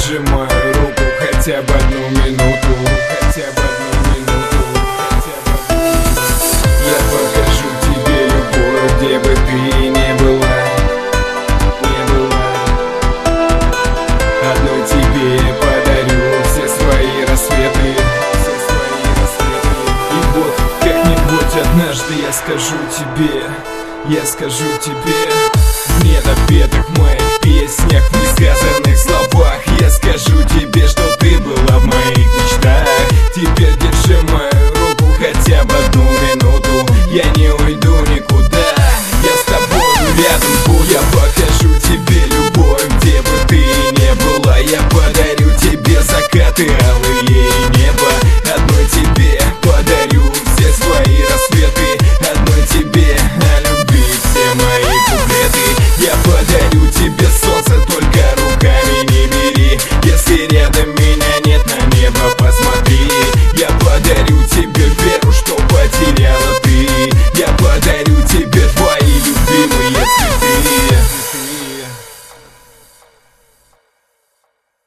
Пожимаю руку хотя бы одну минуту, хотя бы одну минуту, хотя бы одну минуту. Я покажу тебе любовь, где бы ты не была, не была. Одной тебе подарю все свои рассветы, все свои рассветы. И вот как-нибудь однажды я скажу тебе в недопетых моих песнях.